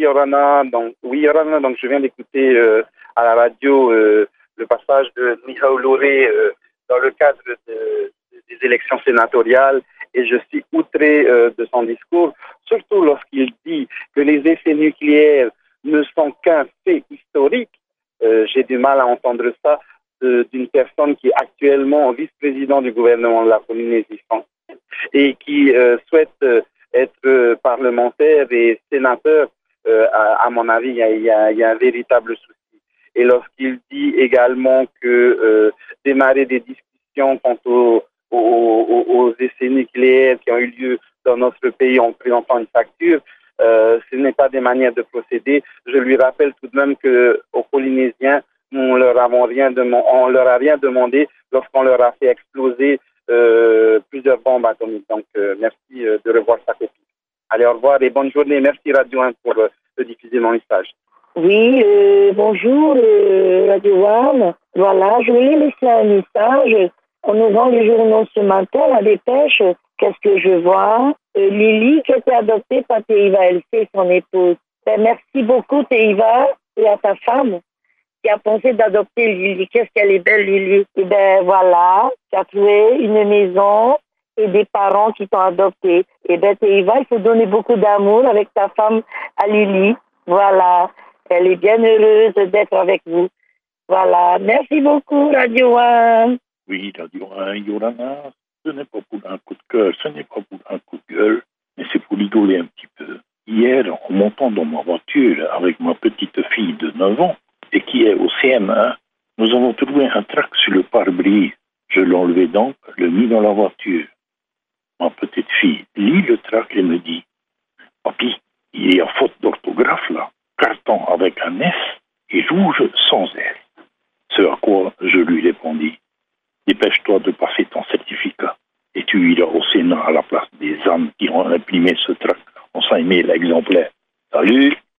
Yorana. Donc, oui, Yorana, donc je viens d'écouter à la radio le passage de Michał Loré dans le cadre des élections sénatoriales et je suis outré de son discours, surtout lorsqu'il dit que les essais nucléaires ne sont qu'un fait historique. J'ai du mal à entendre ça d'une personne qui est actuellement vice-président du gouvernement de la Polynésie française et qui souhaite être parlementaire et sénateur. À mon avis, il y a un véritable souci. Et lorsqu'il dit également que démarrer des discussions quant aux essais nucléaires qui ont eu lieu dans notre pays en présentant une facture, ce n'est pas des manières de procéder. Je lui rappelle tout de même qu'aux Polynésiens, on leur a rien demandé lorsqu'on leur a fait exploser plusieurs bombes atomiques. Donc, merci de revoir sa copie. Allez, au revoir et bonne journée. Merci Radio 1 pour diffuser mon message. Oui, bonjour Radio 1. Voilà, je voulais laisser un message. En ouvrant les journaux ce matin, la dépêche, qu'est-ce que je vois? Lily qui a été adoptée par Teiva LC, son épouse. Merci beaucoup Teiva et à ta femme qui a pensé d'adopter Lily. Qu'est-ce qu'elle est belle Lily. Et ben voilà, tu as trouvé une maison et des parents qui t'ont adopté. Et ben Teiva, il faut donner beaucoup d'amour avec ta femme à Lily. Voilà, elle est bien heureuse d'être avec vous. Voilà, merci beaucoup Radio 1. Oui, Radio 1, Yorana, ce n'est pas pour un coup de cœur, ce n'est pas pour un coup de gueule, mais c'est pour rigoler un petit peu. Hier, en montant dans ma voiture avec ma petite fille de 9 ans, et qui est au CM1, nous avons trouvé un trac sur le pare-brise. Je l'ai enlevé donc, le mis dans la voiture. Ma petite fille lit le trac et me dit « Papi, il y a faute d'orthographe là, carton avec un S et rouge sans S. » Ce à quoi je lui répondis « Dépêche-toi de passer ton certificat et tu iras au Sénat à la place des âmes qui ont imprimé ce tract. On s'en met l'exemplaire. Salut !»